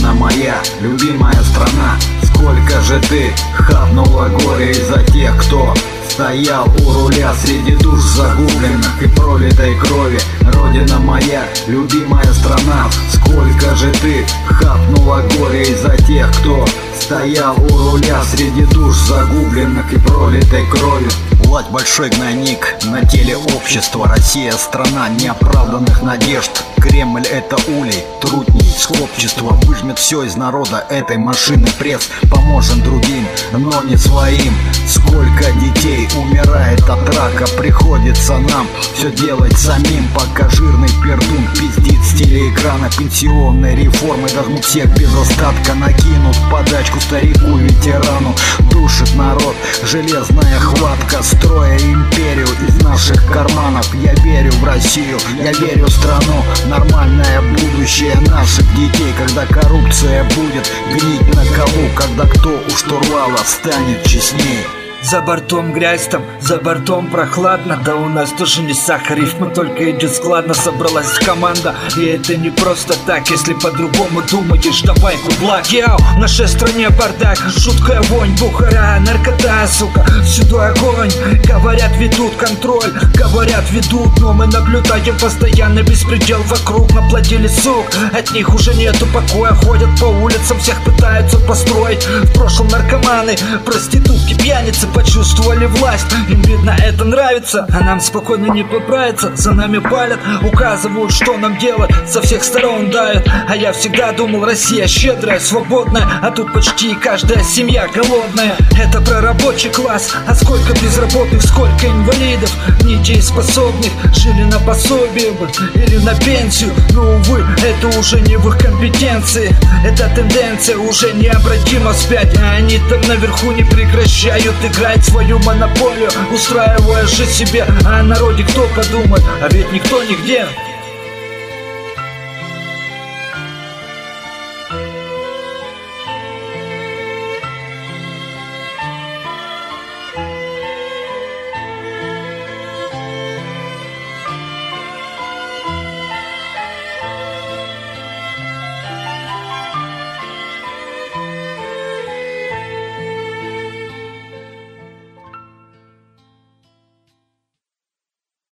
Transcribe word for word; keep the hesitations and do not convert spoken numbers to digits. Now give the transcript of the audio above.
Родина моя, любимая страна, сколько же ты хапнула горе из-за тех, кто стоял у руля среди душ загубленных и пролитой крови. Родина моя, любимая страна, сколько же ты хапнула горе из-за тех, кто стоял у руля среди душ загубленных и пролитой крови. Власть большой гнойник на теле общества. Россия страна неоправданных надежд. Кремль это улей, трудник общества. Выжмет все из народа этой машины пресс. Поможем другим, но не своим. Сколько детей умирает от рака. Приходится нам все делать самим, пока жирный пердун пиздит с телеэкрана. Пенсионной реформы дожмут всех без остатка. Накинут подачку старику ветерану. Душит народ железная хватка, строя империю из наших карманов. Я верю в Россию, я верю в страну. Нормальное будущее наших детей, когда коррупция будет гнить на колу, когда кто у штурвала станет честнее. За бортом грязь там, за бортом прохладно. Да у нас тоже не сахар, рифма только идет складно. Собралась команда, и это не просто так. Если по-другому думаешь, давай кублак. Йоу, в нашей стране бардак, жуткая вонь, бухара, наркота, сука, всюду огонь. Говорят, ведут контроль, говорят, ведут, но мы наблюдаем постоянно беспредел вокруг. Наплодили сук, от них уже нету покоя. Ходят по улицам, всех пытаются построить. В прошлом наркоманы, проститутки, пьяницы почувствовали власть, им видно это нравится, а нам спокойно не поправиться. За нами палят, указывают, что нам делать, со всех сторон давят. А я всегда думал, Россия щедрая, свободная, а тут почти каждая семья голодная. Это про рабочий класс, а сколько безработных, сколько инвалидов, недееспособных, жили на пособие бы или на пенсию. Но, увы, это уже не в их компетенции. Эта тенденция уже необратимо вспять, а они там наверху не прекращают играть свою монополию, устраивая же себе, а о народе кто подумает, а ведь никто нигде.